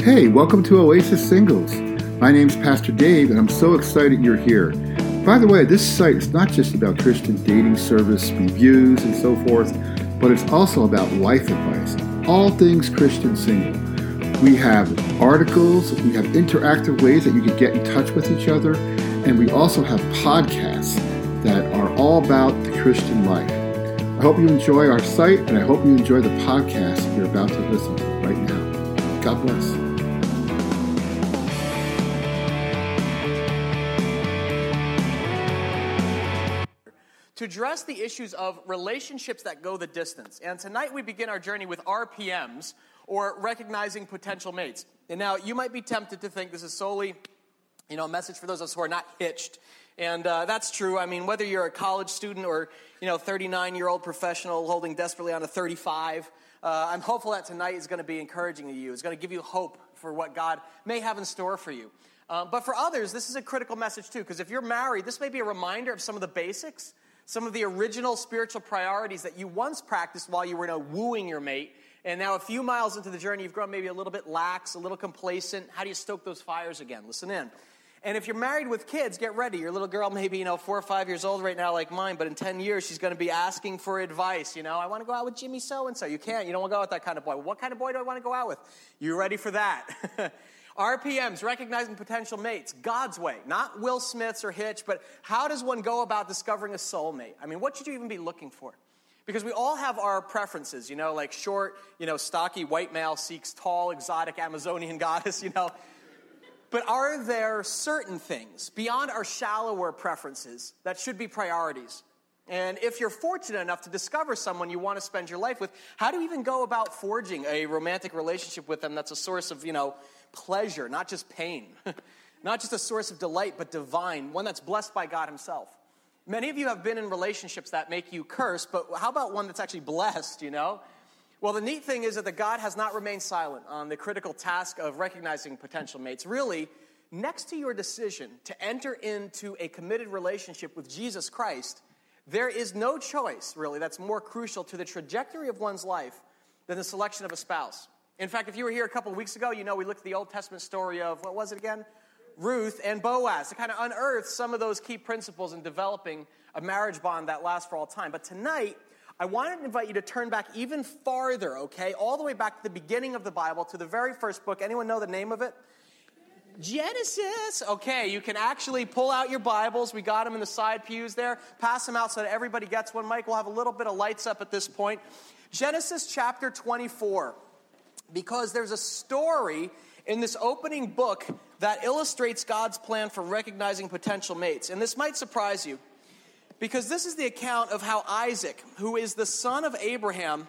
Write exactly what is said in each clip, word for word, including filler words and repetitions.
Hey, welcome to Oasis Singles. My name's Pastor Dave, and I'm so excited you're here. By the way, this site is not just about Christian dating service reviews and so forth, but it's also about life advice, all things Christian single. We have articles, we have interactive ways that you can get in touch with each other, and we also have podcasts that are all about the Christian life. I hope you enjoy our site, and I hope you enjoy the podcast you're about to listen to right now. God bless. To address the issues of relationships that go the distance. And tonight we begin our journey with R P Ms, or recognizing potential mates. And now you might be tempted to think this is solely, you know, a message for those of us who are not hitched. And uh, that's true. I mean, whether you're a college student or, you know, thirty-nine-year-old professional holding desperately on a thirty-five, uh, I'm hopeful that tonight is going to be encouraging to you. It's going to give you hope for what God may have in store for you. Uh, but for others, this is a critical message too, because if you're married, this may be a reminder of some of the basics, some of the original spiritual priorities that you once practiced while you were, you know, wooing your mate. And now a few miles into the journey, you've grown maybe a little bit lax, a little complacent. How do you stoke those fires again? Listen in. And if you're married with kids, get ready. Your little girl may be, you know, four or five years old right now like mine, but in ten years, she's going to be asking for advice. You know, I want to go out with Jimmy so-and-so. You can't. You don't want to go out with that kind of boy. What kind of boy do I want to go out with? You ready for that? R P Ms, recognizing potential mates, God's way, not Will Smith's or Hitch, but how does one go about discovering a soulmate? I mean, what should you even be looking for? Because we all have our preferences, you know, like short, you know, stocky white male seeks tall, exotic Amazonian goddess, you know. But are there certain things beyond our shallower preferences that should be priorities? And if you're fortunate enough to discover someone you want to spend your life with, how do you even go about forging a romantic relationship with them that's a source of, you know, pleasure, not just pain, not just a source of delight, but divine, one that's blessed by God himself? Many of you have been in relationships that make you curse, but how about one that's actually blessed, you know? Well, the neat thing is that the God has not remained silent on the critical task of recognizing potential mates. Really, next to your decision to enter into a committed relationship with Jesus Christ, there is no choice, really, that's more crucial to the trajectory of one's life than the selection of a spouse. In fact, if you were here a couple of weeks ago, you know we looked at the Old Testament story of, what was it again? Ruth and Boaz, to kind of unearth some of those key principles in developing a marriage bond that lasts for all time. But tonight, I wanted to invite you to turn back even farther, okay? All the way back to the beginning of the Bible, to the very first book. Anyone know the name of it? Genesis. Okay, you can actually pull out your Bibles. We got them in the side pews there. Pass them out so that everybody gets one. Mike, we'll have a little bit of lights up at this point. Genesis chapter twenty-four. Because there's a story in this opening book that illustrates God's plan for recognizing potential mates. And this might surprise you, because this is the account of how Isaac, who is the son of Abraham,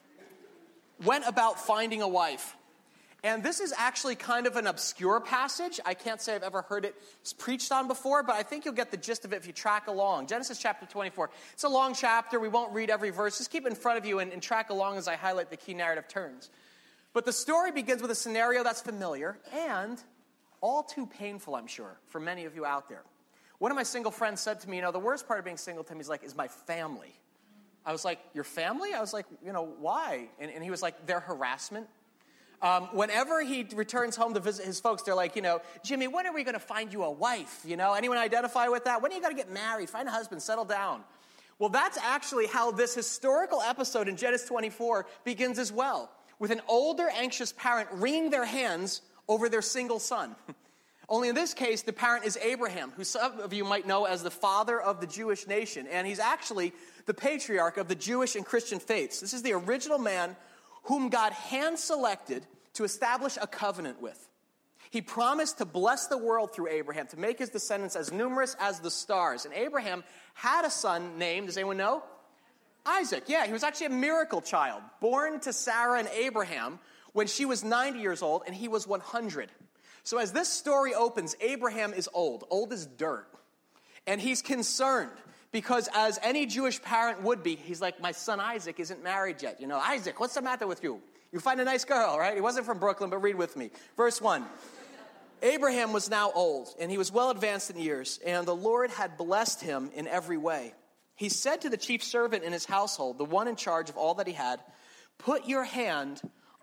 went about finding a wife. And this is actually kind of an obscure passage. I can't say I've ever heard it preached on before, but I think you'll get the gist of it if you track along. Genesis chapter twenty-four. It's a long chapter. We won't read every verse. Just keep it in front of you and, and track along as I highlight the key narrative turns. But the story begins with a scenario that's familiar and all too painful, I'm sure, for many of you out there. One of my single friends said to me, you know, the worst part of being single to me is like, is my family. I was like, your family? I was like, you know, why? And, and he was like, their harassment. Um, whenever he returns home to visit his folks, they're like, you know, Jimmy, when are we going to find you a wife? You know, anyone identify with that? When are you going to get married? Find a husband, settle down. Well, that's actually how this historical episode in Genesis twenty-four begins as well, with an older, anxious parent wringing their hands over their single son. Only in this case, the parent is Abraham, who some of you might know as the father of the Jewish nation. And he's actually the patriarch of the Jewish and Christian faiths. This is the original man whom God hand-selected to establish a covenant with. He promised to bless the world through Abraham, to make his descendants as numerous as the stars. And Abraham had a son named, does anyone know? Isaac. Yeah, he was actually a miracle child, born to Sarah and Abraham when she was ninety years old and he was one hundred. So as this story opens, Abraham is old, old as dirt. And he's concerned because as any Jewish parent would be, he's like, my son Isaac isn't married yet. You know, Isaac, what's the matter with you? You find a nice girl, right? He wasn't from Brooklyn, but read with me. Verse one. Abraham was now old, and he was well advanced in years, and the Lord had blessed him in every way. He said to the chief servant in his household, the one in charge of all that he had, put your hand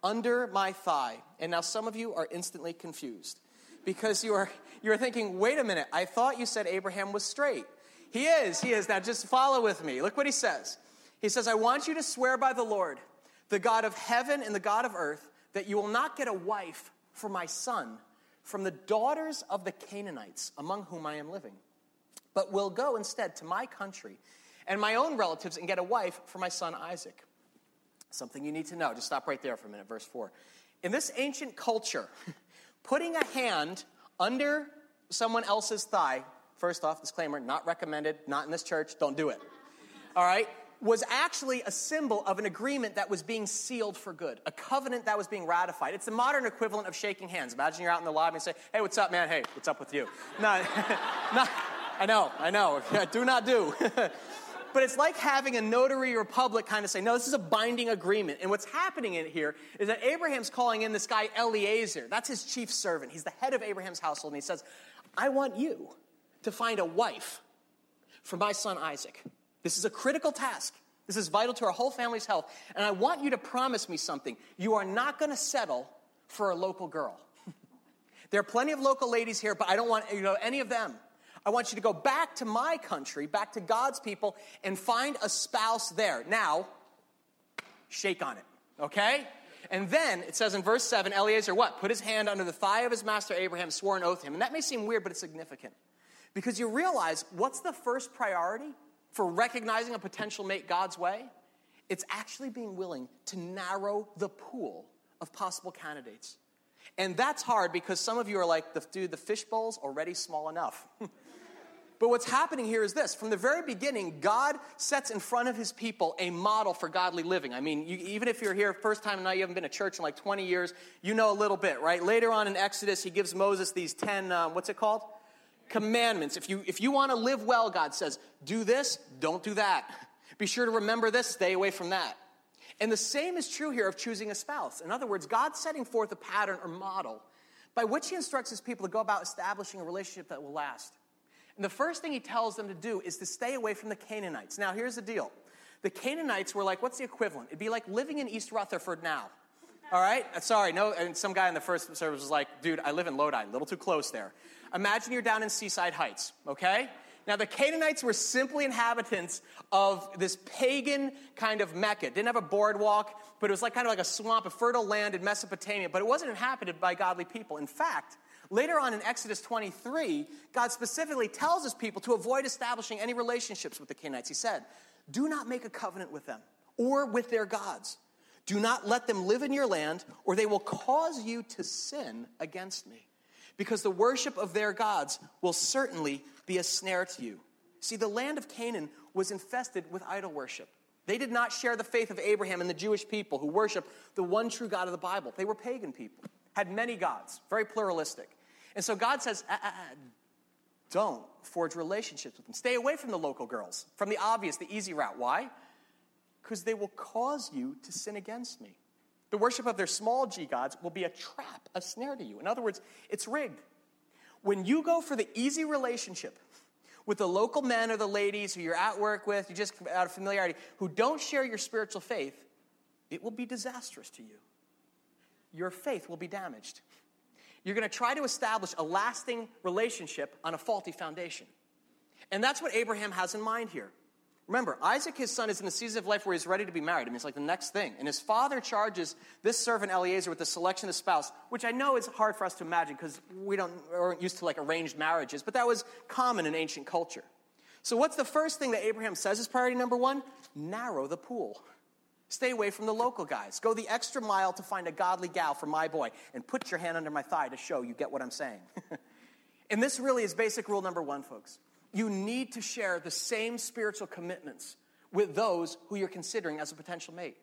under my thigh. And now some of you are instantly confused because you are, you are thinking, wait a minute, I thought you said Abraham was straight. He is, he is. Now just follow with me. Look what he says. He says, I want you to swear by the Lord, the God of heaven and the God of earth, that you will not get a wife for my son from the daughters of the Canaanites among whom I am living, but will go instead to my country and my own relatives and get a wife for my son Isaac. Something you need to know. Just stop right there for a minute, verse four. In this ancient culture, putting a hand under someone else's thigh, first off, disclaimer, not recommended, not in this church, don't do it. All right? Was actually a symbol of an agreement that was being sealed for good, a covenant that was being ratified. It's the modern equivalent of shaking hands. Imagine you're out in the lobby and say, hey, what's up, man? Hey, what's up with you? No, no, I know, I know. Do not do. But it's like having a notary republic kind of say, no, this is a binding agreement. And what's happening in here is that Abraham's calling in this guy Eliezer. That's his chief servant. He's the head of Abraham's household. And he says, I want you to find a wife for my son Isaac. This is a critical task. This is vital to our whole family's health. And I want you to promise me something. You are not going to settle for a local girl. There are plenty of local ladies here, but I don't want you to know any of them. I want you to go back to my country, back to God's people, and find a spouse there. Now, shake on it, okay? And then, it says in verse seven, Eliezer, what? Put his hand under the thigh of his master Abraham, swore an oath to him. And that may seem weird, but it's significant. Because you realize, what's the first priority for recognizing a potential mate God's way? It's actually being willing to narrow the pool of possible candidates. And that's hard because some of you are like, dude, the fishbowl's already small enough. But what's happening here is this. From the very beginning, God sets in front of his people a model for godly living. I mean, you, even if you're here first time tonight, you haven't been to church in like twenty years, you know a little bit, right? Later on in Exodus, he gives Moses these ten, um, what's it called? Commandments. If you, if you want to live well, God says, do this, don't do that. Be sure to remember this, stay away from that. And the same is true here of choosing a spouse. In other words, God's setting forth a pattern or model by which he instructs his people to go about establishing a relationship that will last. And the first thing he tells them to do is to stay away from the Canaanites. Now, here's the deal. The Canaanites were like, what's the equivalent? It'd be like living in East Rutherford now. All right? Sorry, no, and some guy in the first service was like, dude, I live in Lodi, a little too close there. Imagine you're down in Seaside Heights, okay? Now, the Canaanites were simply inhabitants of this pagan kind of Mecca. It didn't have a boardwalk, but it was like kind of like a swamp, a fertile land in Mesopotamia, but it wasn't inhabited by godly people. In fact, later on in Exodus twenty-three, God specifically tells his people to avoid establishing any relationships with the Canaanites. He said, do not make a covenant with them or with their gods. Do not let them live in your land, or they will cause you to sin against me. Because the worship of their gods will certainly be a snare to you. See, the land of Canaan was infested with idol worship. They did not share the faith of Abraham and the Jewish people who worship the one true God of the Bible. They were pagan people, had many gods, very pluralistic. And so God says, ah, ah, ah, don't forge relationships with them. Stay away from the local girls, from the obvious, the easy route. Why? Because they will cause you to sin against me. The worship of their small g gods will be a trap, a snare to you. In other words, it's rigged. When you go for the easy relationship with the local men or the ladies who you're at work with, you just out of familiarity, who don't share your spiritual faith, it will be disastrous to you. Your faith will be damaged. You're going to try to establish a lasting relationship on a faulty foundation. And that's what Abraham has in mind here. Remember, Isaac, his son, is in the season of life where he's ready to be married. I mean, it's like the next thing. And his father charges this servant Eliezer with the selection of spouse, which I know is hard for us to imagine because we don't, aren't used to like arranged marriages, but that was common in ancient culture. So what's the first thing that Abraham says is priority number one? Narrow the pool. Stay away from the local guys. Go the extra mile to find a godly gal for my boy and put your hand under my thigh to show you get what I'm saying. And this really is basic rule number one, folks. You need to share the same spiritual commitments with those who you're considering as a potential mate.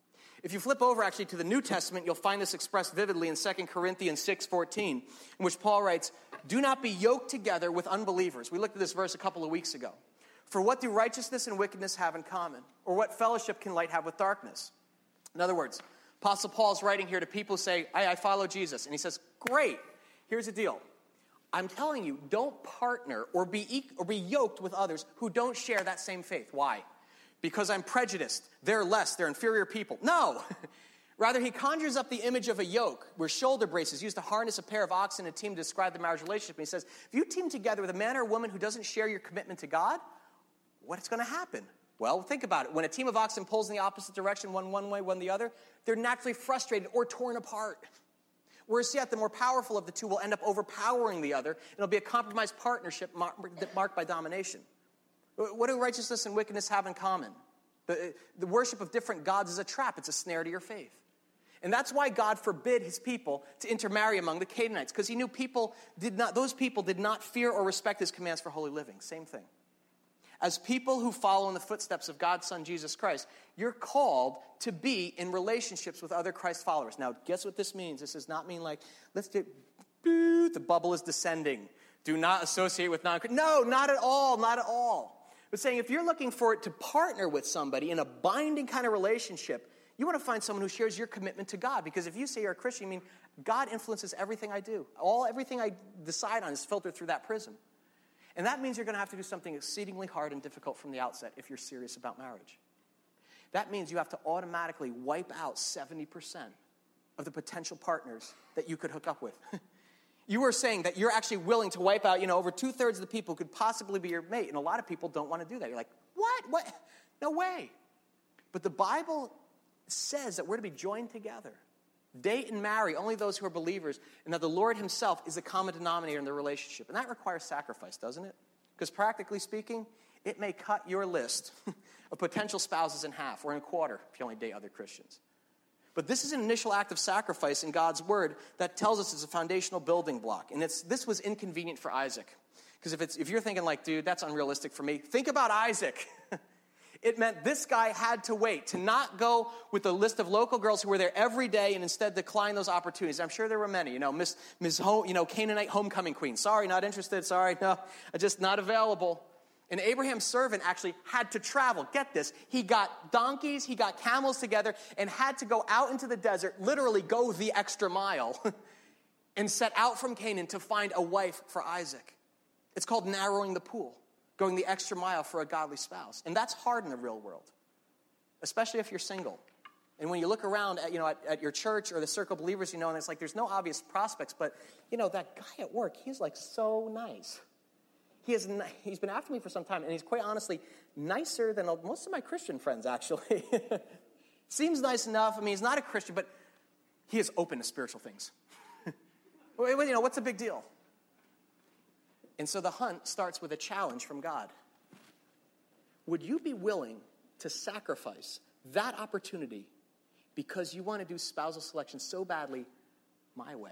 If you flip over actually to the New Testament, you'll find this expressed vividly in Second Corinthians six fourteen, in which Paul writes, do not be yoked together with unbelievers. We looked at this verse a couple of weeks ago. For what do righteousness and wickedness have in common? Or what fellowship can light have with darkness? In other words, Apostle Paul's writing here to people who say, I, I follow Jesus. And he says, great, here's the deal. I'm telling you, don't partner or be or be yoked with others who don't share that same faith. Why? Because I'm prejudiced. They're less. They're inferior people. No. Rather, he conjures up the image of a yoke where shoulder braces used to harness a pair of oxen in a team to describe the marriage relationship. And he says, if you team together with a man or a woman who doesn't share your commitment to God, what's going to happen? Well, think about it. When a team of oxen pulls in the opposite direction, one one way, one the other, they're naturally frustrated or torn apart. Whereas yet, the more powerful of the two will end up overpowering the other, and it'll be a compromised partnership marked by domination. What do righteousness and wickedness have in common? The, the worship of different gods is a trap. It's a snare to your faith. And that's why God forbid his people to intermarry among the Canaanites, because he knew people did not, those people did not fear or respect his commands for holy living. Same thing. As people who follow in the footsteps of God's Son, Jesus Christ, you're called to be in relationships with other Christ followers. Now, guess what this means? This does not mean like, let's do, the bubble is descending. Do not associate with non-Christians. No, not at all, not at all. But saying if you're looking for it to partner with somebody in a binding kind of relationship, you want to find someone who shares your commitment to God. Because if you say you're a Christian, you mean God influences everything I do. All everything I decide on is filtered through that prism. And that means you're going to have to do something exceedingly hard and difficult from the outset if you're serious about marriage. That means you have to automatically wipe out seventy percent of the potential partners that you could hook up with. You were saying that you're actually willing to wipe out, you know, over two-thirds of the people who could possibly be your mate. And a lot of people don't want to do that. You're like, what? What? No way. But the Bible says that we're to be joined together. Date and marry only those who are believers, and that the Lord himself is the common denominator in the relationship. And that requires sacrifice, doesn't it? Because practically speaking, it may cut your list of potential spouses in half or in a quarter if you only date other Christians. But this is an initial act of sacrifice in God's word that tells us it's a foundational building block. And it's this was inconvenient for Isaac. Because if it's if you're thinking like, dude, that's unrealistic for me, think about Isaac. It meant this guy had to wait, to not go with a list of local girls who were there every day and instead decline those opportunities. I'm sure there were many, you know, Miss, Miss Ho, you know, Canaanite homecoming queen. Sorry, not interested. Sorry, no, just not available. And Abraham's servant actually had to travel. Get this. He got donkeys, he got camels together, and had to go out into the desert, literally go the extra mile, and set out from Canaan to find a wife for Isaac. It's called narrowing the pool. Going the extra mile for a godly spouse. And that's hard in the real world, especially if you're single. And when you look around at, you know, at, at your church or the circle of believers, you know, and it's like there's no obvious prospects, but, you know, that guy at work, he's like so nice. He is, he's been after me for some time, and he's quite honestly nicer than most of my Christian friends, actually. Seems nice enough. I mean, he's not a Christian, but he is open to spiritual things. You know, what's the big deal? And so the hunt starts with a challenge from God. Would you be willing to sacrifice that opportunity because you want to do spousal selection so badly my way?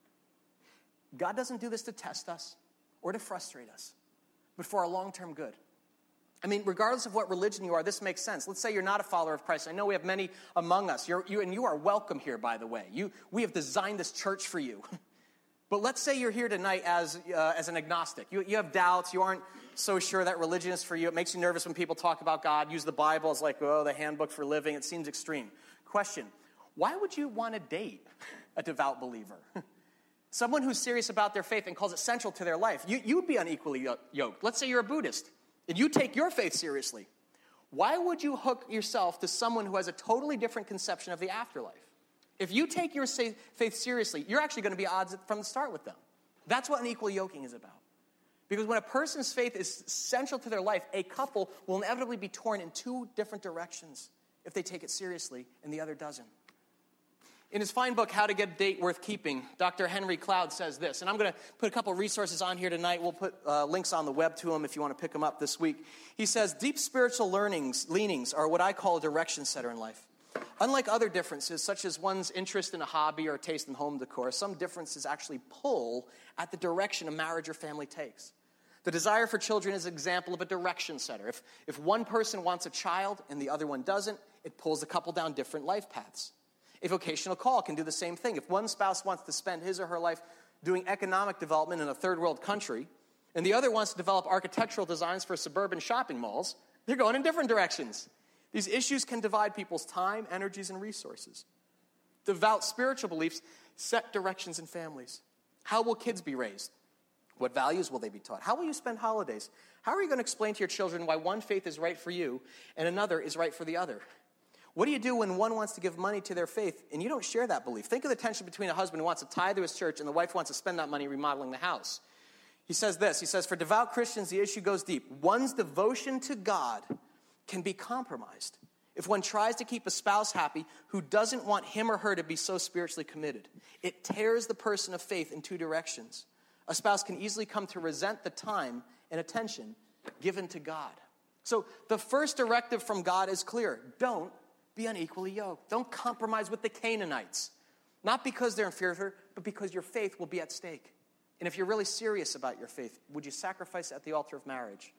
God doesn't do this to test us or to frustrate us, but for our long-term good. I mean, regardless of what religion you are, this makes sense. Let's say you're not a follower of Christ. I know we have many among us. You're, you, and you are welcome here, by the way. You, we have designed this church for you. But let's say you're here tonight as uh, as an agnostic. You, you have doubts. You aren't so sure that religion is for you. It makes you nervous when people talk about God. Use the Bible as like, oh, the handbook for living. It seems extreme. Question, why would you want to date a devout believer? Someone who's serious about their faith and calls it central to their life. You, you would be unequally yoked. Let's say you're a Buddhist and you take your faith seriously. Why would you hook yourself to someone who has a totally different conception of the afterlife? If you take your faith seriously, you're actually going to be at odds from the start with them. That's what unequal yoking is about. Because when a person's faith is central to their life, a couple will inevitably be torn in two different directions if they take it seriously and the other doesn't. In his fine book, How to Get a Date Worth Keeping, Doctor Henry Cloud says this, and I'm going to put a couple of resources on here tonight. We'll put uh, links on the web to them if you want to pick them up this week. He says, deep spiritual learnings, leanings are what I call a direction setter in life. Unlike other differences, such as one's interest in a hobby or taste in home decor, some differences actually pull at the direction a marriage or family takes. The desire for children is an example of a direction setter. If, if one person wants a child and the other one doesn't, it pulls the couple down different life paths. A vocational call can do the same thing. If one spouse wants to spend his or her life doing economic development in a third world country, and the other wants to develop architectural designs for suburban shopping malls, they're going in different directions. These issues can divide people's time, energies, and resources. Devout spiritual beliefs set directions in families. How will kids be raised? What values will they be taught? How will you spend holidays? How are you going to explain to your children why one faith is right for you and another is right for the other? What do you do when one wants to give money to their faith and you don't share that belief? Think of the tension between a husband who wants to tithe to his church and the wife who wants to spend that money remodeling the house. He says this, he says, for devout Christians, the issue goes deep. One's devotion to God can be compromised if one tries to keep a spouse happy who doesn't want him or her to be so spiritually committed. It tears the person of faith in two directions. A spouse can easily come to resent the time and attention given to God. So the first directive from God is clear. Don't be unequally yoked. Don't compromise with the Canaanites. Not because they're inferior, but because your faith will be at stake. And if you're really serious about your faith, would you sacrifice at the altar of marriage?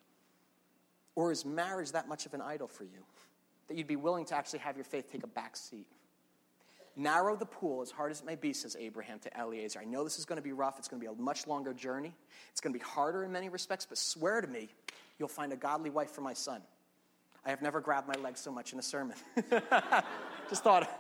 Or is marriage that much of an idol for you that you'd be willing to actually have your faith take a back seat? Narrow the pool as hard as it may be, says Abraham to Eliezer. I know this is going to be rough. It's going to be a much longer journey. It's going to be harder in many respects, but swear to me, you'll find a godly wife for my son. I have never grabbed my leg so much in a sermon. Just thought,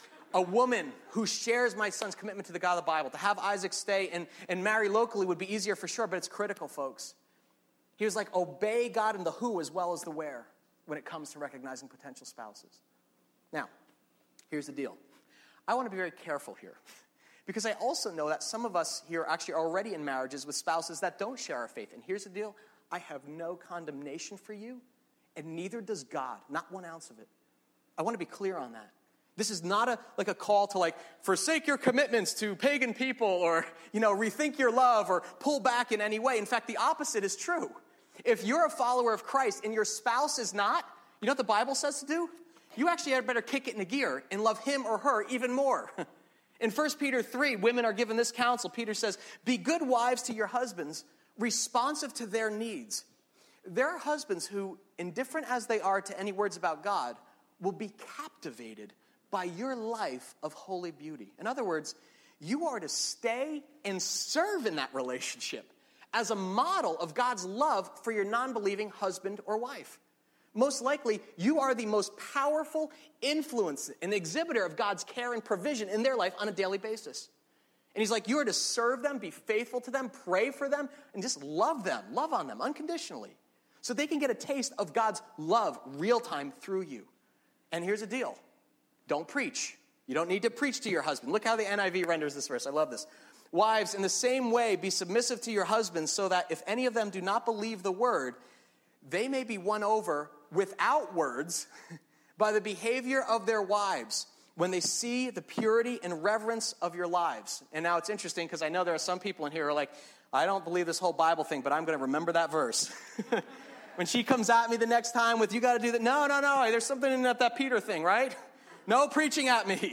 a woman who shares my son's commitment to the God of the Bible, to have Isaac stay and, and marry locally would be easier for sure, but it's critical, folks. He was like, obey God in the who as well as the where when it comes to recognizing potential spouses. Now, here's the deal. I want to be very careful here because I also know that some of us here actually are already in marriages with spouses that don't share our faith. And here's the deal. I have no condemnation for you, and neither does God, not one ounce of it. I want to be clear on that. This is not a like a call to like forsake your commitments to pagan people or, you know, rethink your love or pull back in any way. In fact, the opposite is true. If you're a follower of Christ and your spouse is not, you know what the Bible says to do? You actually had better kick it into gear and love him or her even more. In First Peter three, women are given this counsel. Peter says, be good wives to your husbands, responsive to their needs. There are husbands who, indifferent as they are to any words about God, will be captivated by your life of holy beauty. In other words, you are to stay and serve in that relationship as a model of God's love for your non-believing husband or wife. Most likely, you are the most powerful influence and exhibitor of God's care and provision in their life on a daily basis. And he's like, you are to serve them, be faithful to them, pray for them, and just love them, love on them unconditionally, so they can get a taste of God's love real time through you. And here's the deal. Don't preach. You don't need to preach to your husband. Look how the N I V renders this verse. I love this. Wives, in the same way, be submissive to your husbands, so that if any of them do not believe the word, they may be won over without words by the behavior of their wives when they see the purity and reverence of your lives. And now it's interesting because I know there are some people in here who are like, I don't believe this whole Bible thing, but I'm going to remember that verse. When she comes at me the next time with, you got to do that. No, no, no. There's something in that, that Peter thing, right? No preaching at me.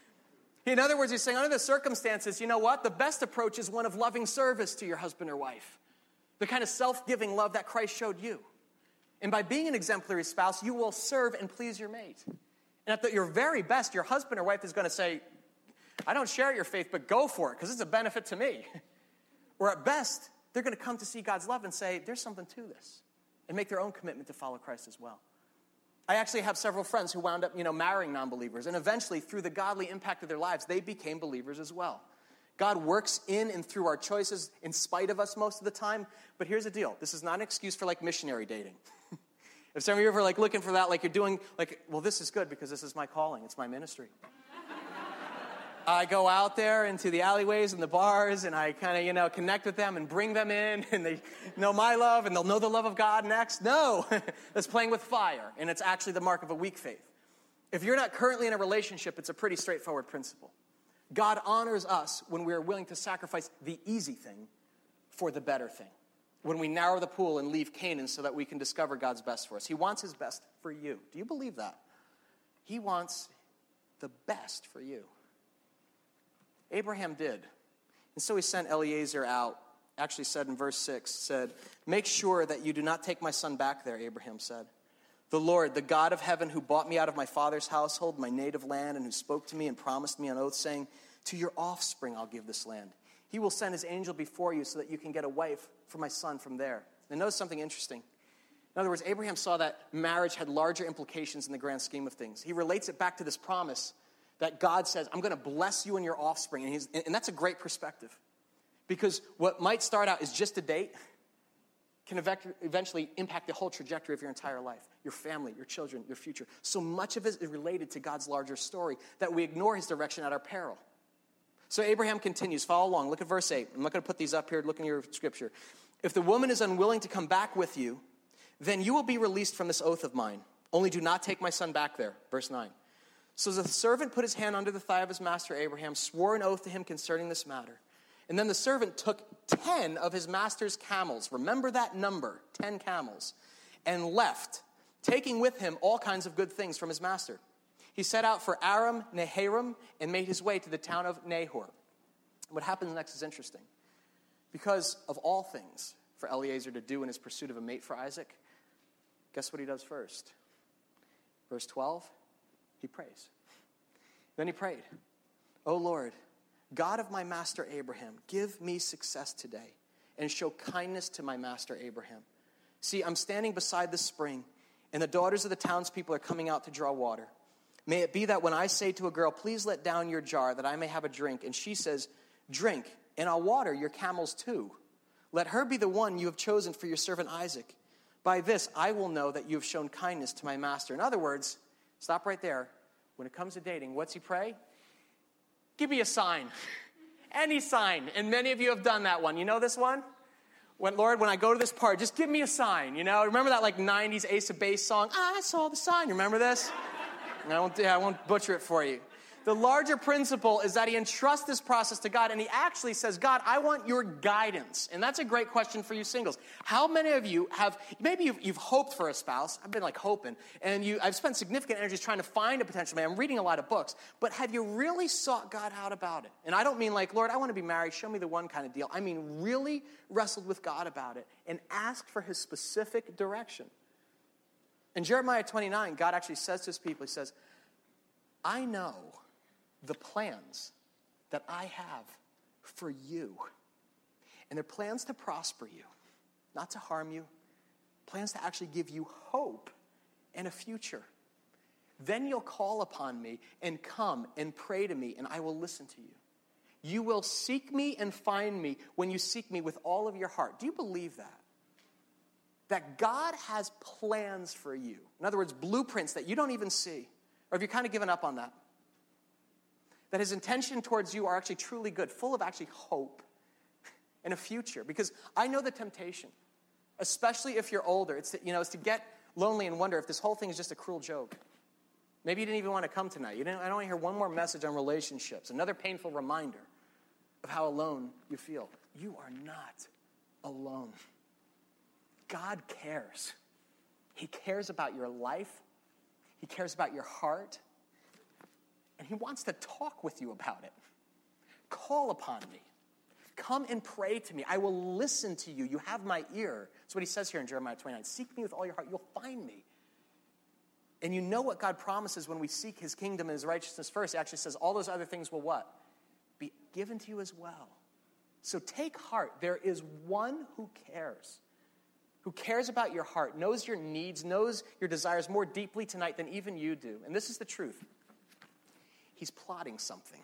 In other words, he's saying, under the circumstances, you know what? The best approach is one of loving service to your husband or wife. The kind of self-giving love that Christ showed you. And by being an exemplary spouse, you will serve and please your mate. And at the, your very best, your husband or wife is going to say, I don't share your faith, but go for it, because it's a benefit to me. Or at best, they're going to come to see God's love and say, there's something to this, and make their own commitment to follow Christ as well. I actually have several friends who wound up, you know, marrying non-believers, and eventually, through the godly impact of their lives, they became believers as well. God works in and through our choices in spite of us most of the time, but here's the deal. This is not an excuse for, like, missionary dating. If some of you are, like, looking for that, like, you're doing, like, well, this is good because this is my calling. It's my ministry. I go out there into the alleyways and the bars, and I kind of, you know, connect with them and bring them in, and they know my love, and they'll know the love of God next. No, that's playing with fire, and it's actually the mark of a weak faith. If you're not currently in a relationship, it's a pretty straightforward principle. God honors us when we are willing to sacrifice the easy thing for the better thing. When we narrow the pool and leave Canaan so that we can discover God's best for us. He wants his best for you. Do you believe that? He wants the best for you. Abraham did. And so he sent Eliezer out, actually said in verse six, said, make sure that you do not take my son back there, Abraham said. The Lord, the God of heaven, who brought me out of my father's household, my native land, and who spoke to me and promised me on oath, saying, to your offspring I'll give this land. He will send his angel before you so that you can get a wife for my son from there. And notice something interesting. In other words, Abraham saw that marriage had larger implications in the grand scheme of things. He relates it back to this promise that God says, I'm going to bless you and your offspring. And, he's, and that's a great perspective. Because what might start out as just a date can eventually impact the whole trajectory of your entire life, your family, your children, your future. So much of it is related to God's larger story that we ignore his direction at our peril. So Abraham continues. Follow along. Look at verse eight. I'm not going to put these up here. Look in your scripture. If the woman is unwilling to come back with you, then you will be released from this oath of mine. Only do not take my son back there. Verse nine. So the servant put his hand under the thigh of his master Abraham, swore an oath to him concerning this matter. And then the servant took ten of his master's camels. Remember that number, ten camels. And left, taking with him all kinds of good things from his master. He set out for Aram Naharaim and made his way to the town of Nahor. What happens next is interesting. Because of all things for Eliezer to do in his pursuit of a mate for Isaac, guess what he does first? Verse twelve, he prays. Then he prayed, O Lord, God of my master Abraham, give me success today and show kindness to my master Abraham. See, I'm standing beside the spring, and the daughters of the townspeople are coming out to draw water. May it be that when I say to a girl, please let down your jar that I may have a drink, and she says, drink, and I'll water your camels too. Let her be the one you have chosen for your servant Isaac. By this I will know that you have shown kindness to my master. In other words, stop right there. When it comes to dating, what's he pray? Give me a sign. Any sign. And many of you have done that one. You know this one? When, Lord, when I go to this party, just give me a sign. You know, remember that like nineties Ace of Base song? I saw the sign. You remember this? I won't, I won't butcher it for you. The larger principle is that he entrusts this process to God, and he actually says, God, I want your guidance. And that's a great question for you singles. How many of you have, maybe you've, you've hoped for a spouse. I've been like hoping. And you, I've spent significant energy trying to find a potential man. I'm reading a lot of books. But have you really sought God out about it? And I don't mean like, Lord, I want to be married. Show me the one kind of deal. I mean really wrestled with God about it and asked for his specific direction. In Jeremiah twenty-nine, God actually says to his people, he says, I know the plans that I have for you. And they're plans to prosper you, not to harm you, plans to actually give you hope and a future. Then you'll call upon me and come and pray to me, and I will listen to you. You will seek me and find me when you seek me with all of your heart. Do you believe that? That God has plans for you. In other words, blueprints that you don't even see. Or have you kind of given up on that? That his intention towards you are actually truly good, full of actually hope and a future. Because I know the temptation, especially if you're older, it's to, you know, it's to get lonely and wonder if this whole thing is just a cruel joke. Maybe you didn't even want to come tonight. You didn't, I don't want to hear one more message on relationships. Another painful reminder of how alone you feel. You are not alone. God cares. He cares about your life. He cares about your heart. And he wants to talk with you about it. Call upon me. Come and pray to me. I will listen to you. You have my ear. That's what he says here in Jeremiah twenty-nine. Seek me with all your heart. You'll find me. And you know what God promises when we seek his kingdom and his righteousness first. He actually says all those other things will what? Be given to you as well. So take heart. There is one who cares. Who cares about your heart, knows your needs, knows your desires more deeply tonight than even you do. And this is the truth. He's plotting something.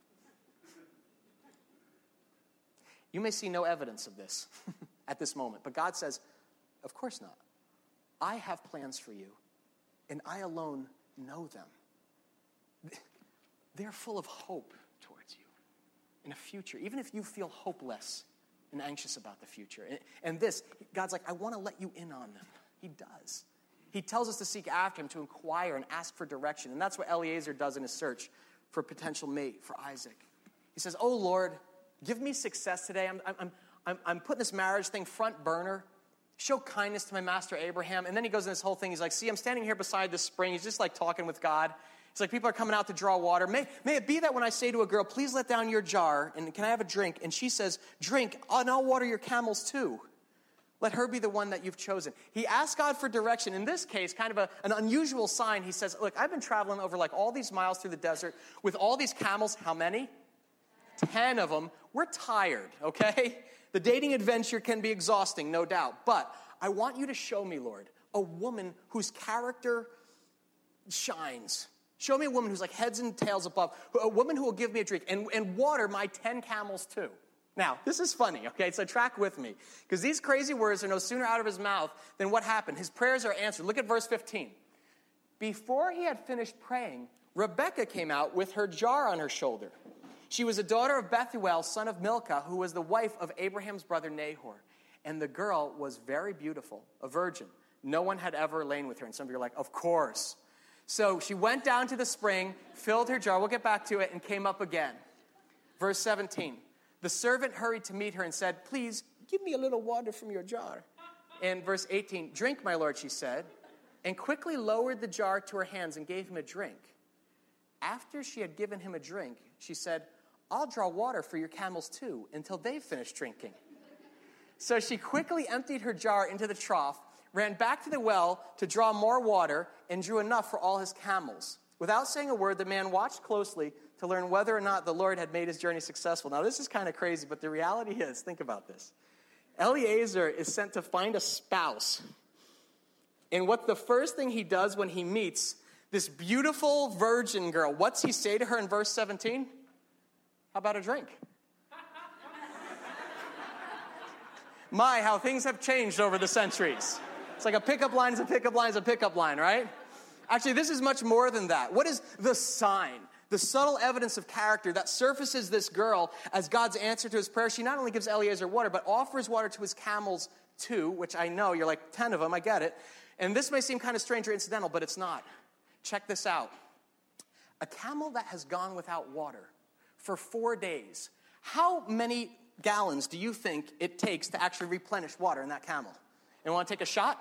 You may see no evidence of this at this moment, but God says, of course not. I have plans for you, and I alone know them. They're full of hope towards you in a future, even if you feel hopeless and anxious about the future. And, and this, God's like, I want to let you in on them. He does. He tells us to seek after him, to inquire and ask for direction. And that's what Eliezer does in his search for a potential mate for Isaac. He says, oh, Lord, give me success today. I'm, I'm, I'm, I'm putting this marriage thing front burner. Show kindness to my master Abraham. And then he goes in this whole thing. He's like, see, I'm standing here beside this spring. He's just like talking with God. It's like people are coming out to draw water. May, may it be that when I say to a girl, please let down your jar, and can I have a drink? And she says, drink, and I'll water your camels too. Let her be the one that you've chosen. He asked God for direction. In this case, kind of a, an unusual sign. He says, look, I've been traveling over like all these miles through the desert with all these camels. How many? Ten of them. We're tired, okay? The dating adventure can be exhausting, no doubt. But I want you to show me, Lord, a woman whose character shines. Show me a woman who's like heads and tails above, a woman who will give me a drink and, and water my ten camels too. Now, this is funny, okay? So track with me. Because these crazy words are no sooner out of his mouth than what happened. His prayers are answered. Look at verse fifteen. Before he had finished praying, Rebekah came out with her jar on her shoulder. She was a daughter of Bethuel, son of Milcah, who was the wife of Abraham's brother Nahor. And the girl was very beautiful, a virgin. No one had ever lain with her. And some of you are like, of course. So she went down to the spring, filled her jar, we'll get back to it, and came up again. Verse seventeen. The servant hurried to meet her and said, please, give me a little water from your jar. And verse eighteen, drink, my lord, she said, and quickly lowered the jar to her hands and gave him a drink. After she had given him a drink, she said, I'll draw water for your camels too, until they've finished drinking. So she quickly emptied her jar into the trough, ran back to the well to draw more water, and drew enough for all his camels. Without saying a word, the man watched closely to learn whether or not the Lord had made his journey successful. Now, this is kind of crazy, but the reality is, think about this. Eliezer is sent to find a spouse. And what the first thing he does when he meets this beautiful virgin girl, what's he say to her in verse seventeen? How about a drink? My, how things have changed over the centuries. It's like a pickup line is a pickup line is a pickup line, right? Actually, this is much more than that. What is the sign? The subtle evidence of character that surfaces this girl as God's answer to his prayer. She not only gives Eliezer water, but offers water to his camels too, which I know, you're like, ten of them, I get it. And this may seem kind of strange or incidental, but it's not. Check this out. A camel that has gone without water for four days, how many gallons do you think it takes to actually replenish water in that camel? And want to take a shot?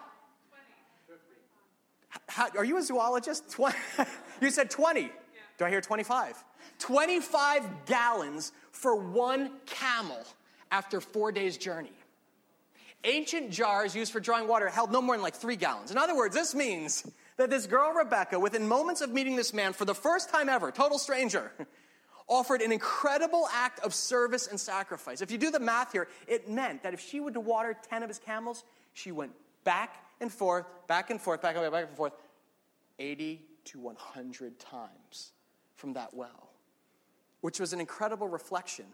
twenty. How, are you a zoologist? twenty. You said twenty. Do I hear twenty-five? twenty-five gallons for one camel after four days' journey. Ancient jars used for drawing water held no more than like three gallons. In other words, this means that this girl, Rebekah, within moments of meeting this man for the first time ever, total stranger, offered an incredible act of service and sacrifice. If you do the math here, it meant that if she would water ten of his camels, she went back and forth, back and forth, back and forth, back and forth, eighty to one hundred times from that well, which was an incredible reflection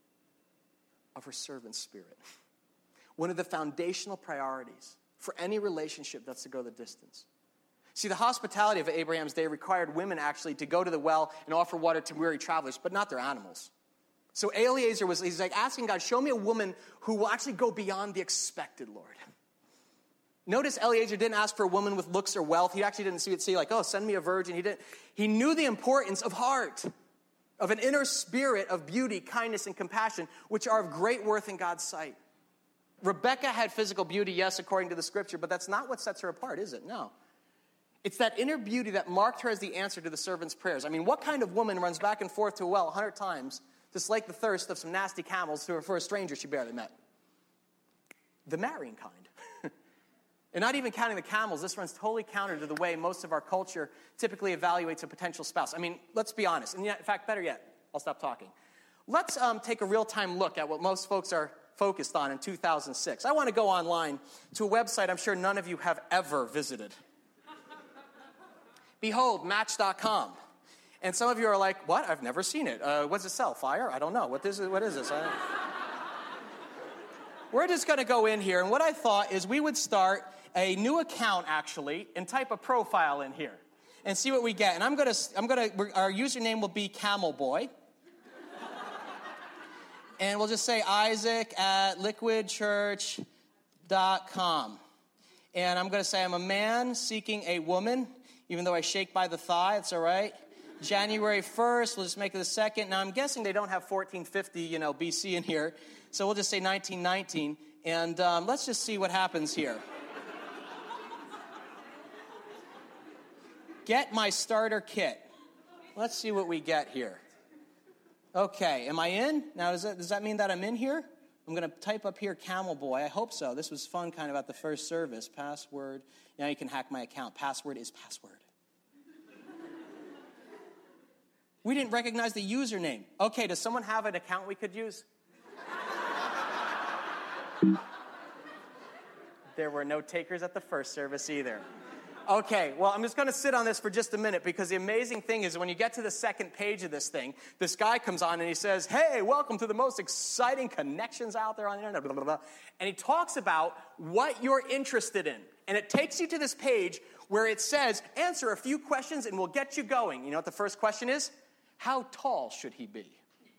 of her servant spirit. One of the foundational priorities for any relationship that's to go the distance. See, the hospitality of Abraham's day required women actually to go to the well and offer water to weary travelers, but not their animals. So Eliezer was, he's like asking God, show me a woman who will actually go beyond the expected, Lord. Notice Eliezer didn't ask for a woman with looks or wealth. He actually didn't see it, say like, oh, send me a virgin. He didn't. He knew the importance of heart, of an inner spirit of beauty, kindness, and compassion, which are of great worth in God's sight. Rebekah had physical beauty, yes, according to the scripture, but that's not what sets her apart, is it? No. It's that inner beauty that marked her as the answer to the servant's prayers. I mean, what kind of woman runs back and forth to a well a hundred times to slake the thirst of some nasty camels for a stranger she barely met? The marrying kind. And not even counting the camels, this runs totally counter to the way most of our culture typically evaluates a potential spouse. I mean, let's be honest. And yet, in fact, better yet, I'll stop talking. Let's um, take a real-time look at what most folks are focused on in two thousand six. I want to go online to a website I'm sure none of you have ever visited. Behold, Match dot com. And some of you are like, what? I've never seen it. Uh, what does it sell? Fire? I don't know. What is, what is this? I don't... We're just going to go in here, and what I thought is we would start a new account, actually, and type a profile in here and see what we get. And I'm going to, I'm going to, our username will be Camel Boy. And we'll just say Isaac at liquid church dot com. And I'm going to say I'm a man seeking a woman, even though I shake by the thigh, it's all right. January first, we'll just make it the second. Now, I'm guessing they don't have fourteen fifty, you know, B C in here. So we'll just say nineteen nineteen. And um, let's just see what happens here. Get my starter kit. Let's see what we get here. Okay, am I in? Now, does that, does that mean that I'm in here? I'm going to type up here Camel Boy. I hope so. This was fun kind of at the first service. Password. Now you can hack my account. Password is password. We didn't recognize the username. Okay, does someone have an account we could use? There were no takers at the first service either. Okay, well, I'm just going to sit on this for just a minute because the amazing thing is when you get to the second page of this thing, this guy comes on and he says, hey, welcome to the most exciting connections out there on the internet, blah, blah, blah. And he talks about what you're interested in. And it takes you to this page where it says, answer a few questions and we'll get you going. You know what the first question is? How tall should he be?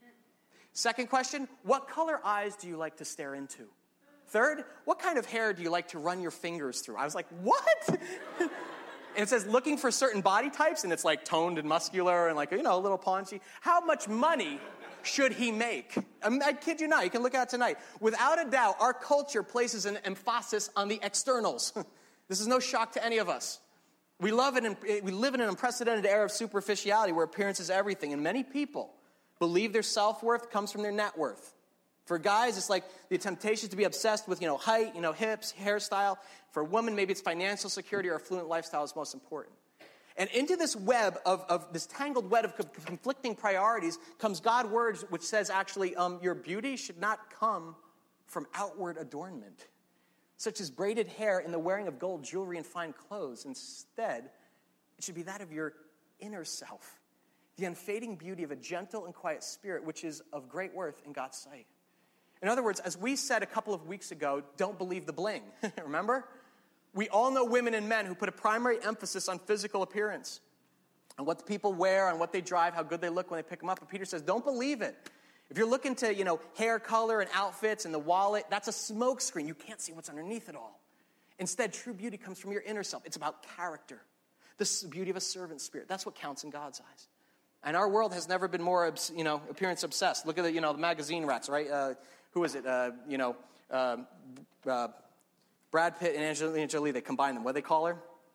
Second question, what color eyes do you like to stare into? Third, what kind of hair do you like to run your fingers through? I was like, what? And it says looking for certain body types, and it's like toned and muscular and like, you know, a little paunchy. How much money should he make? I, mean, I kid you not. You can look at it tonight. Without a doubt, our culture places an emphasis on the externals. This is no shock to any of us. We love it. We live in an unprecedented era of superficiality where appearance is everything, and many people believe their self-worth comes from their net worth. For guys, it's like the temptation to be obsessed with, you know, height, you know, hips, hairstyle. For women, maybe it's financial security or affluent lifestyle is most important. And into this web of, of this tangled web of conflicting priorities comes God's words, which says actually, um, your beauty should not come from outward adornment, such as braided hair and the wearing of gold jewelry and fine clothes. Instead, it should be that of your inner self, the unfading beauty of a gentle and quiet spirit, which is of great worth in God's sight. In other words, as we said a couple of weeks ago, don't believe the bling. Remember? We all know women and men who put a primary emphasis on physical appearance, on what the people wear, on what they drive, how good they look when they pick them up. But Peter says, don't believe it. If you're looking to, you know, hair color and outfits and the wallet, that's a smoke screen. You can't see what's underneath it all. Instead, true beauty comes from your inner self. It's about character, the beauty of a servant spirit. That's what counts in God's eyes. And our world has never been more, you know, appearance obsessed. Look at the, you know, the magazine racks, right? Uh, who is it? Uh, you know, uh, uh, Brad Pitt and Angelina Jolie. They combine them. What do they call her?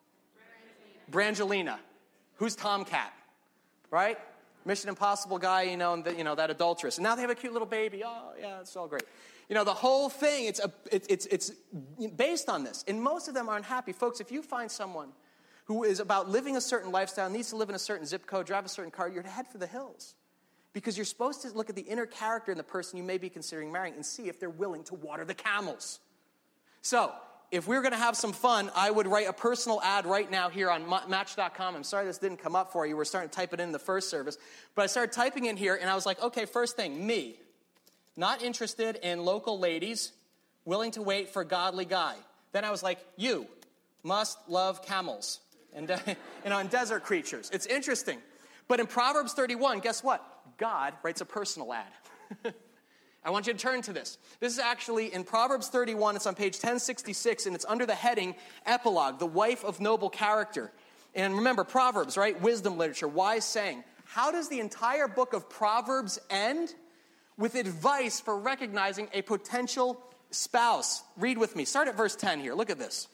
Brangelina. Brangelina. Who's Tomcat? Right? Mission Impossible guy. You know, and the, you know that adulteress. And now they have a cute little baby. Oh, yeah, it's all great. You know, the whole thing. It's a, it, it's it's based on this, and most of them are unhappy, folks. If you find someone who is about living a certain lifestyle, needs to live in a certain zip code, drive a certain car, you're to head for the hills. Because you're supposed to look at the inner character in the person you may be considering marrying and see if they're willing to water the camels. So, if we were going to have some fun, I would write a personal ad right now here on Match dot com. I'm sorry this didn't come up for you. We're starting to type it in the first service. But I started typing in here, and I was like, okay, first thing, me. Not interested in local ladies, willing to wait for a godly guy. Then I was like, you must love camels and, uh, you know, and desert creatures. It's interesting. But in Proverbs thirty-one, guess what? God writes a personal ad. I want you to turn to this. This is actually in Proverbs thirty-one. It's on page ten sixty-six, and it's under the heading Epilogue, the wife of noble character. And remember, Proverbs, right? Wisdom literature, wise saying. How does the entire book of Proverbs end? With advice for recognizing a potential spouse. Read with me. Start at verse ten here. Look at this.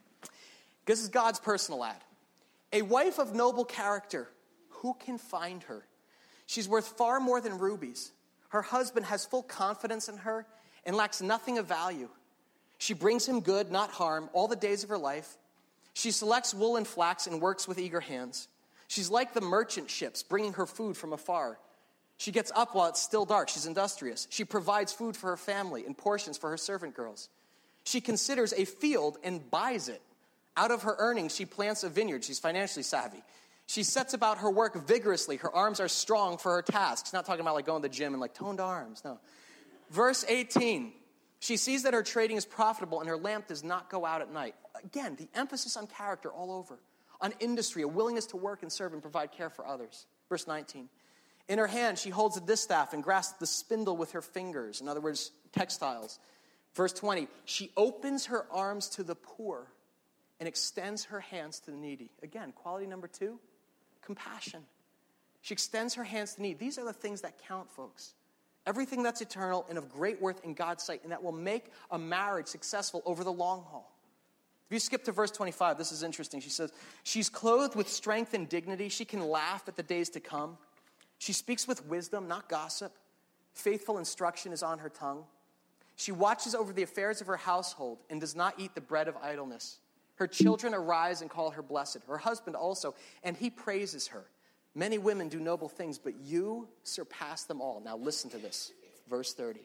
This is God's personal ad. A wife of noble character, who can find her? She's worth far more than rubies. Her husband has full confidence in her and lacks nothing of value. She brings him good, not harm, all the days of her life. She selects wool and flax and works with eager hands. She's like the merchant ships, bringing her food from afar. She gets up while it's still dark. She's industrious. She provides food for her family and portions for her servant girls. She considers a field and buys it. Out of her earnings, she plants a vineyard. She's financially savvy. She sets about her work vigorously. Her arms are strong for her tasks. Not talking about like going to the gym and like toned arms. No. Verse eighteen. She sees that her trading is profitable and her lamp does not go out at night. Again, the emphasis on character all over. On industry, a willingness to work and serve and provide care for others. Verse nineteen. In her hand, she holds a distaff and grasps the spindle with her fingers. In other words, textiles. Verse twenty. She opens her arms to the poor and extends her hands to the needy. Again, quality number two. Compassion. She extends her hands to need. These are the things that count, folks. Everything that's eternal and of great worth in God's sight, and that will make a marriage successful over the long haul. If you skip to verse twenty-five, this is interesting. She says, she's clothed with strength and dignity. She can laugh at the days to come. She speaks with wisdom, not gossip. Faithful instruction is on her tongue. She watches over the affairs of her household and does not eat the bread of idleness. Her children arise and call her blessed. Her husband also, and he praises her. Many women do noble things, but you surpass them all. Now listen to this. Verse thirty.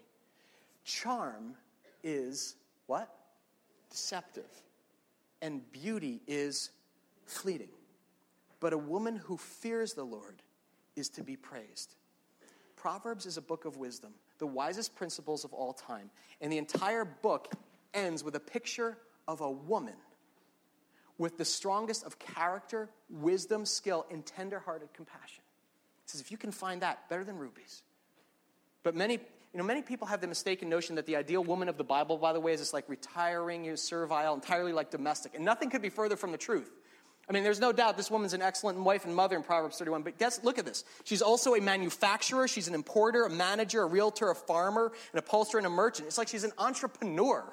Charm is what? Deceptive. And beauty is fleeting. But a woman who fears the Lord is to be praised. Proverbs is a book of wisdom, the wisest principles of all time. And the entire book ends with a picture of a woman with the strongest of character, wisdom, skill, and tender-hearted compassion. It says, if you can find that, better than rubies. But many, you know, many people have the mistaken notion that the ideal woman of the Bible, by the way, is this like retiring, you know, servile, entirely like domestic. And nothing could be further from the truth. I mean, there's no doubt this woman's an excellent wife and mother in Proverbs thirty-one, but guess, look at this. She's also a manufacturer, she's an importer, a manager, a realtor, a farmer, an upholsterer, and a merchant. It's like she's an entrepreneur,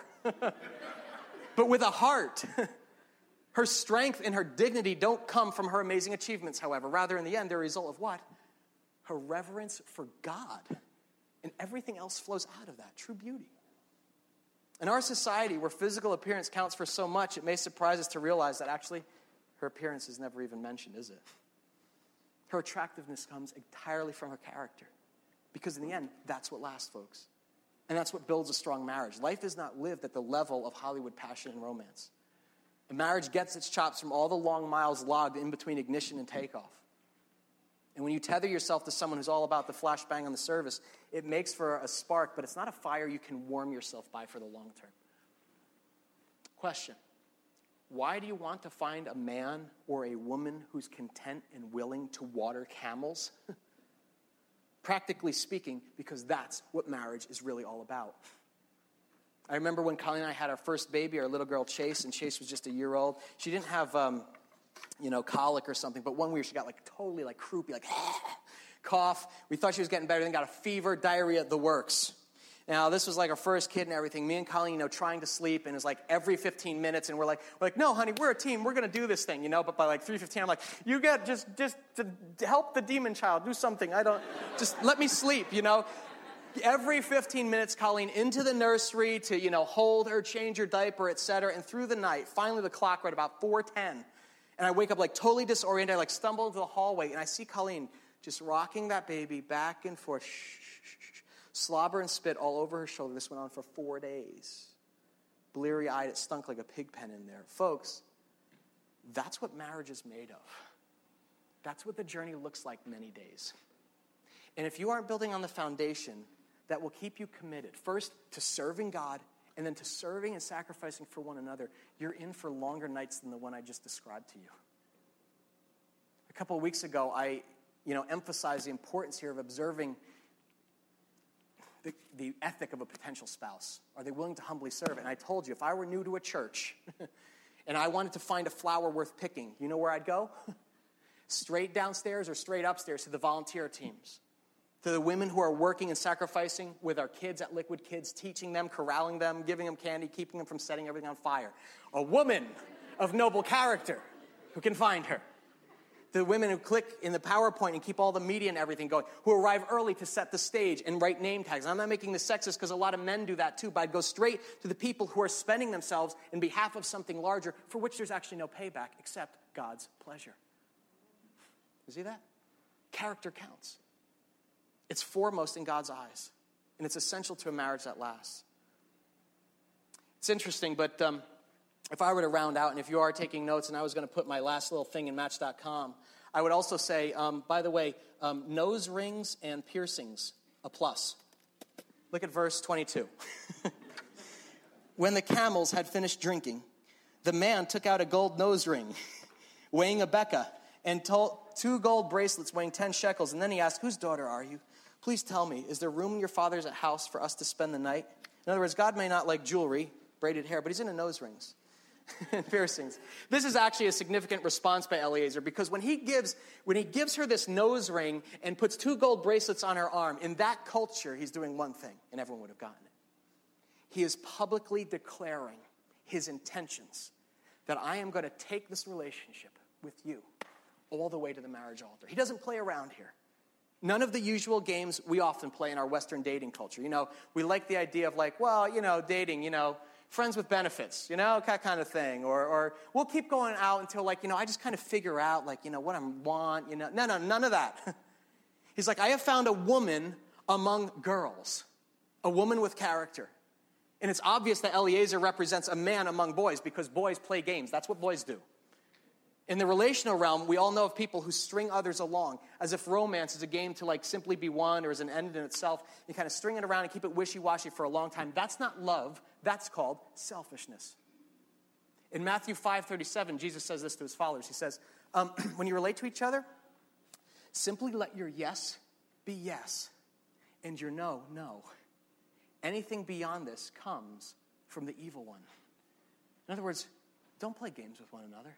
but with a heart. Her strength and her dignity don't come from her amazing achievements, however. Rather, in the end, they're a result of what? Her reverence for God. And everything else flows out of that, true beauty. In our society, where physical appearance counts for so much, it may surprise us to realize that actually her appearance is never even mentioned, is it? Her attractiveness comes entirely from her character. Because in the end, that's what lasts, folks. And that's what builds a strong marriage. Life is not lived at the level of Hollywood passion and romance. A marriage gets its chops from all the long miles logged in between ignition and takeoff. And when you tether yourself to someone who's all about the flashbang on the surface, it makes for a spark, but it's not a fire you can warm yourself by for the long term. Question. Why do you want to find a man or a woman who's content and willing to water camels? Practically speaking, because that's what marriage is really all about. I remember when Colleen and I had our first baby, our little girl Chase, and Chase was just a year old. She didn't have, um, you know, colic or something, but one week she got like totally like croupy, like cough. We thought she was getting better, then got a fever, diarrhea, the works. Now, this was like our first kid and everything. Me and Colleen, you know, trying to sleep, and it was like every fifteen minutes, and we're like, we're like, no, honey, we're a team. We're going to do this thing, you know. But by like three fifteen, I'm like, you get just, just to help the demon child, do something. I don't, just let me sleep, you know. Every fifteen minutes, Colleen into the nursery to, you know, hold her, change her diaper, et cetera. And through the night, finally the clock read about four ten. And I wake up like totally disoriented. I like stumble into the hallway, and I see Colleen just rocking that baby back and forth. Shh, shh, shh, slobber and spit all over her shoulder. This went on for four days. Bleary-eyed, it stunk like a pig pen in there. Folks, that's what marriage is made of. That's what the journey looks like many days. And if you aren't building on the foundation that will keep you committed, first to serving God, and then to serving and sacrificing for one another, you're in for longer nights than the one I just described to you. A couple of weeks ago, I, you know, emphasized the importance here of observing the, the ethic of a potential spouse. Are they willing to humbly serve? And I told you, if I were new to a church and I wanted to find a flower worth picking, you know where I'd go? Straight downstairs or straight upstairs to the volunteer teams. To the women who are working and sacrificing with our kids at Liquid Kids, teaching them, corralling them, giving them candy, keeping them from setting everything on fire. A woman of noble character who can find her. The women who click in the PowerPoint and keep all the media and everything going, who arrive early to set the stage and write name tags. I'm not making this sexist because a lot of men do that too, but I'd go straight to the people who are spending themselves in behalf of something larger for which there's actually no payback except God's pleasure. You see that? Character counts. It's foremost in God's eyes, and it's essential to a marriage that lasts. It's interesting, but um, if I were to round out, and if you are taking notes, and I was going to put my last little thing in Match dot com, I would also say, um, by the way, um, nose rings and piercings, a plus. Look at verse twenty-two. When the camels had finished drinking, the man took out a gold nose ring, weighing a beka, and told two gold bracelets weighing ten shekels. And then he asked, whose daughter are you? Please tell me, is there room in your father's house for us to spend the night? In other words, God may not like jewelry, braided hair, but he's into nose rings and piercings. This is actually a significant response by Eliezer, because when he gives when he gives her this nose ring and puts two gold bracelets on her arm, in that culture, he's doing one thing, and everyone would have gotten it. He is publicly declaring his intentions that I am going to take this relationship with you all the way to the marriage altar. He doesn't play around here. None of the usual games we often play in our Western dating culture. You know, we like the idea of like, well, you know, dating, you know, friends with benefits, you know, that kind of thing. Or or we'll keep going out until like, you know, I just kind of figure out like, you know, what I want, you know. No, no, none of that. He's like, I have found a woman among girls, a woman with character. And it's obvious that Eliezer represents a man among boys because boys play games. That's what boys do. In the relational realm, we all know of people who string others along as if romance is a game to like simply be won or is an end in itself. You kind of string it around and keep it wishy-washy for a long time. That's not love. That's called selfishness. In Matthew five thirty-seven, Jesus says this to his followers. He says, um, when you relate to each other, simply let your yes be yes and your no, no. Anything beyond this comes from the evil one. In other words, don't play games with one another.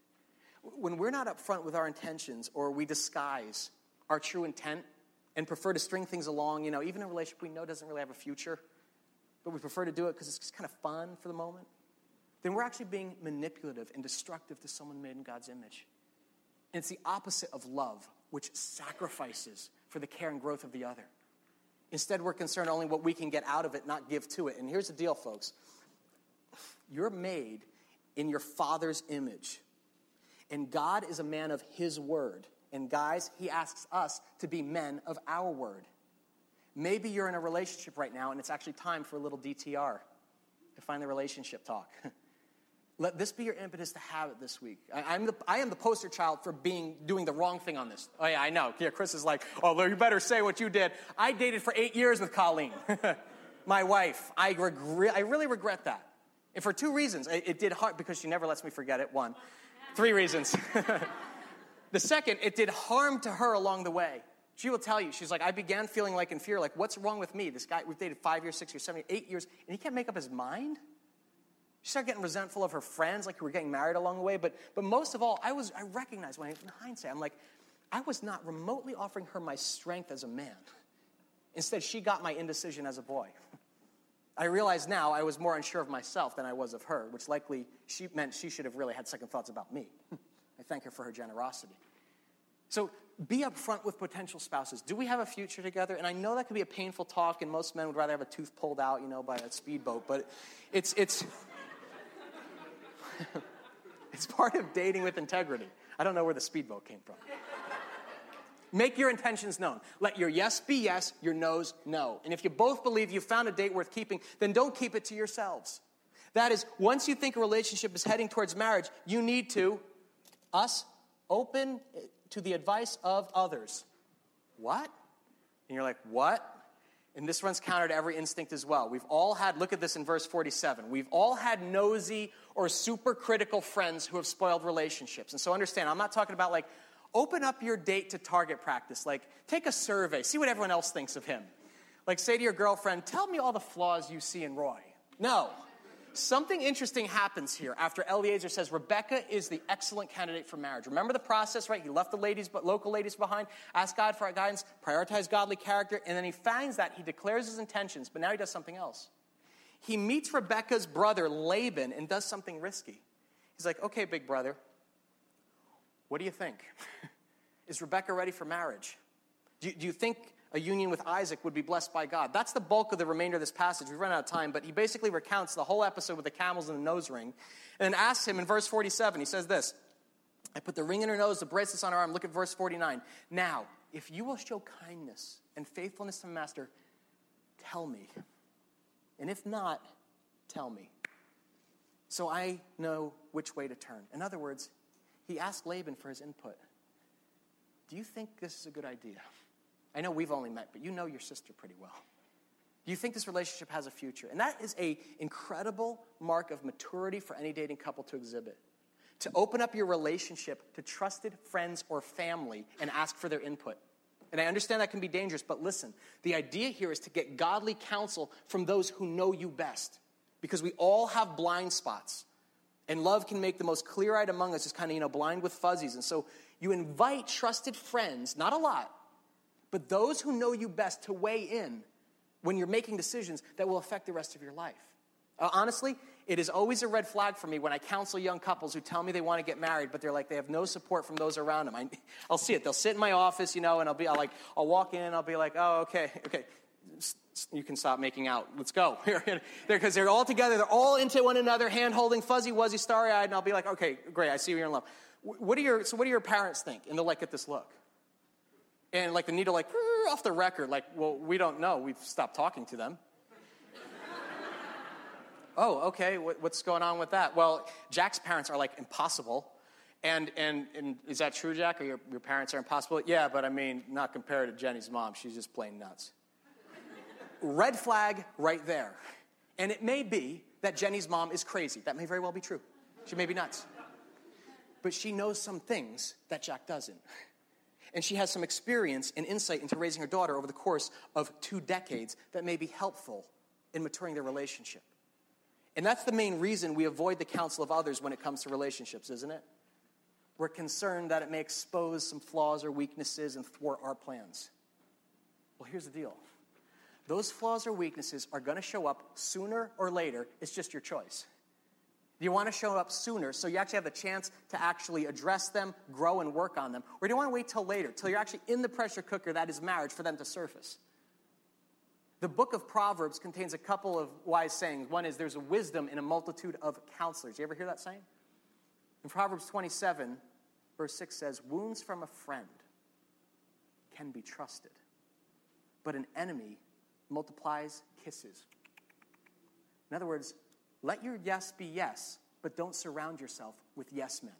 When we're not upfront with our intentions or we disguise our true intent and prefer to string things along, you know, even a relationship we know doesn't really have a future, but we prefer to do it because it's just kind of fun for the moment, then we're actually being manipulative and destructive to someone made in God's image. And it's the opposite of love, which sacrifices for the care and growth of the other. Instead, we're concerned only what we can get out of it, not give to it. And here's the deal, folks. You're made in your Father's image. And God is a man of his word. And guys, he asks us to be men of our word. Maybe you're in a relationship right now and it's actually time for a little D T R, to find the relationship talk. Let this be your impetus to have it this week. I, I'm the, I am the poster child for being doing the wrong thing on this. Oh, yeah, I know. Yeah, Chris is like, oh, you better say what you did. I dated for eight years with Colleen, my wife. I, regret, I really regret that. And for two reasons. It, it did hard because she never lets me forget it, one. Three reasons. The second, it did harm to her along the way. She will tell you, she's like, I began feeling like in fear, like, what's wrong with me? This guy, we've dated five years, six years, seven years, eight years, and he can't make up his mind? She started getting resentful of her friends, like who were getting married along the way. But but most of all, I was I recognized when I, in hindsight, I'm like, I was not remotely offering her my strength as a man. Instead, she got my indecision as a boy. I realize now I was more unsure of myself than I was of her, which likely she meant she should have really had second thoughts about me. I thank her for her generosity. So be upfront with potential spouses. Do we have a future together? And I know that could be a painful talk, and most men would rather have a tooth pulled out, you know, by a speedboat. But it's it's it's part of dating with integrity. I don't know where the speedboat came from. Make your intentions known. Let your yes be yes, your no's no. And if you both believe you've found a date worth keeping, then don't keep it to yourselves. That is, once you think a relationship is heading towards marriage, you need to, us, open to the advice of others. What? And you're like, what? And this runs counter to every instinct as well. We've all had, look at this in verse forty-seven. We've all had nosy or super critical friends who have spoiled relationships. And so understand, I'm not talking about like, open up your date to target practice. Like, take a survey. See what everyone else thinks of him. Like, say to your girlfriend, tell me all the flaws you see in Roy. No. Something interesting happens here after Eliezer says Rebecca is the excellent candidate for marriage. Remember the process, right? He left the ladies, local ladies behind, asked God for guidance, prioritized godly character, and then he finds that. He declares his intentions, but now he does something else. He meets Rebecca's brother, Laban, and does something risky. He's like, okay, big brother, what do you think? Is Rebecca ready for marriage? Do you, do you think a union with Isaac would be blessed by God? That's the bulk of the remainder of this passage. We've run out of time, but he basically recounts the whole episode with the camels and the nose ring, and then asks him in verse forty-seven, he says this, I put the ring in her nose, the bracelets on her arm. Look at verse forty-nine. Now, if you will show kindness and faithfulness to the master, tell me. And if not, tell me. So I know which way to turn. In other words, he asked Laban for his input. Do you think this is a good idea? I know we've only met, but you know your sister pretty well. Do you think this relationship has a future? And that is an incredible mark of maturity for any dating couple to exhibit. To open up your relationship to trusted friends or family and ask for their input. And I understand that can be dangerous, but listen, the idea here is to get godly counsel from those who know you best. Because we all have blind spots. And love can make the most clear-eyed among us just kind of, you know, blind with fuzzies. And so you invite trusted friends, not a lot, but those who know you best to weigh in when you're making decisions that will affect the rest of your life. Uh, honestly, it is always a red flag for me when I counsel young couples who tell me they want to get married, but they're like, they have no support from those around them. I, I'll see it. They'll sit in my office, you know, and I'll be I'll like, I'll walk in and I'll be like, oh, okay, okay. You can stop making out. Let's go. Because they're all together. They're all into one another, hand-holding, fuzzy-wuzzy, starry-eyed. And I'll be like, okay, great. I see you're in love. What do your, so what do your parents think? And they'll like, get this look. And like the needle like, off the record. Like, well, we don't know. We've stopped talking to them. Oh, okay. What, what's going on with that? Well, Jack's parents are like impossible. And, and and is that true, Jack? Or your, your parents are impossible? Yeah, but I mean, not compared to Jenny's mom. She's just plain nuts. Red flag right there. And it may be that Jenny's mom is crazy. That may very well be true. She may be nuts. But she knows some things that Jack doesn't. And she has some experience and insight into raising her daughter over the course of two decades that may be helpful in maturing their relationship. And that's the main reason we avoid the counsel of others when it comes to relationships, isn't it? We're concerned that it may expose some flaws or weaknesses and thwart our plans. Well, here's the deal. Those flaws or weaknesses are going to show up sooner or later. It's just your choice. Do you want to show up sooner so you actually have the chance to actually address them, grow, and work on them? Or do you want to wait till later, till you're actually in the pressure cooker that is marriage for them to surface? The book of Proverbs contains a couple of wise sayings. One is, there's a wisdom in a multitude of counselors. You ever hear that saying? In Proverbs twenty-seven, verse six says, wounds from a friend can be trusted, but an enemy multiplies kisses. In other words, let your yes be yes, but don't surround yourself with yes men.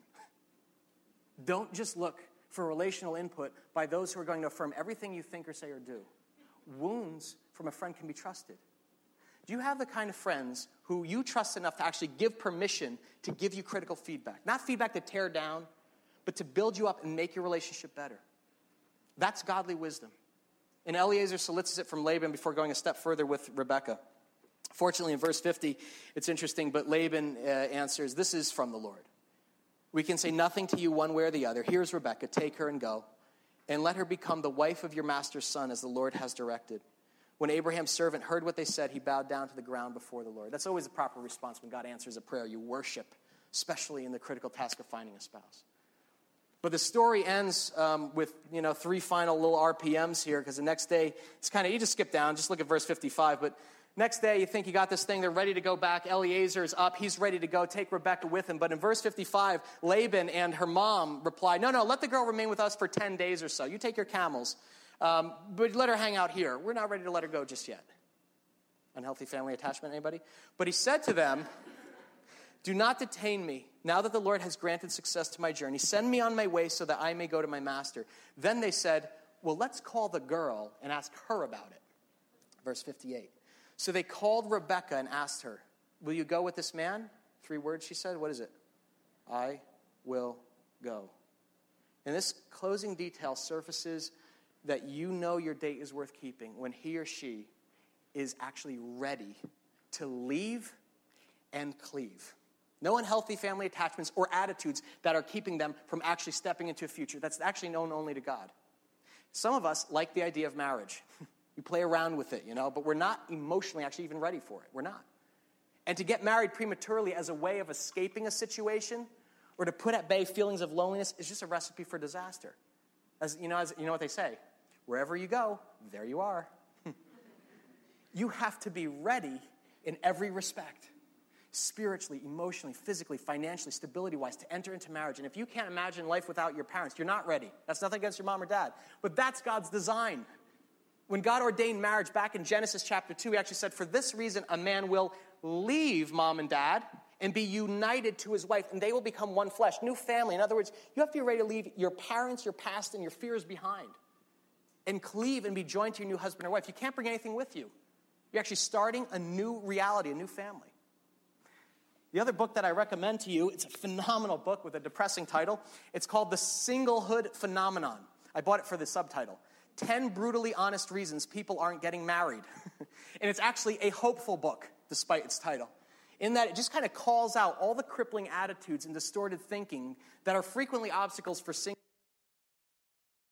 Don't just look for relational input by those who are going to affirm everything you think or say or do. Wounds from a friend can be trusted. Do you have the kind of friends who you trust enough to actually give permission to give you critical feedback? Not feedback to tear down, but to build you up and make your relationship better. That's godly wisdom. And Eliezer solicits it from Laban before going a step further with Rebekah. Fortunately, in verse fifty, it's interesting, but Laban uh, answers, this is from the Lord. We can say nothing to you one way or the other. Here's Rebekah, take her and go, and let her become the wife of your master's son as the Lord has directed. When Abraham's servant heard what they said, he bowed down to the ground before the Lord. That's always the proper response when God answers a prayer. You worship, especially in the critical task of finding a spouse. But the story ends um, with, you know, three final little R P Ms here, because the next day, it's kind of, you just skip down, just look at verse fifty-five, but next day, you think you got this thing, they're ready to go back. Eliezer is up, he's ready to go, take Rebekah with him. But in verse fifty-five, Laban and her mom reply, no, no, let the girl remain with us for ten days or so. You take your camels, um, but let her hang out here. We're not ready to let her go just yet. Unhealthy family attachment, anybody? But he said to them, do not detain me, now that the Lord has granted success to my journey. Send me on my way so that I may go to my master. Then they said, well, let's call the girl and ask her about it. Verse fifty-eight. So they called Rebekah and asked her, will you go with this man? Three words she said. What is it? I will go. And this closing detail surfaces that you know your date is worth keeping when he or she is actually ready to leave and cleave. No unhealthy family attachments or attitudes that are keeping them from actually stepping into a future that's actually known only to God. Some of us like the idea of marriage. We play around with it, you know, but we're not emotionally actually even ready for it. We're not. And to get married prematurely as a way of escaping a situation or to put at bay feelings of loneliness is just a recipe for disaster. As you know, as you know what they say, wherever you go, there you are. You have to be ready in every respect. Spiritually, emotionally, physically, financially, stability-wise, to enter into marriage. And if you can't imagine life without your parents, you're not ready. That's nothing against your mom or dad. But that's God's design. When God ordained marriage back in Genesis chapter two, he actually said, for this reason, a man will leave mom and dad and be united to his wife, and they will become one flesh, new family. In other words, you have to be ready to leave your parents, your past, and your fears behind and cleave and be joined to your new husband or wife. You can't bring anything with you. You're actually starting a new reality, a new family. The other book that I recommend to you, it's a phenomenal book with a depressing title. It's called The Singlehood Phenomenon. I bought it for the subtitle. ten brutally honest reasons people aren't getting married. And it's actually a hopeful book, despite its title, in that it just kind of calls out all the crippling attitudes and distorted thinking that are frequently obstacles for single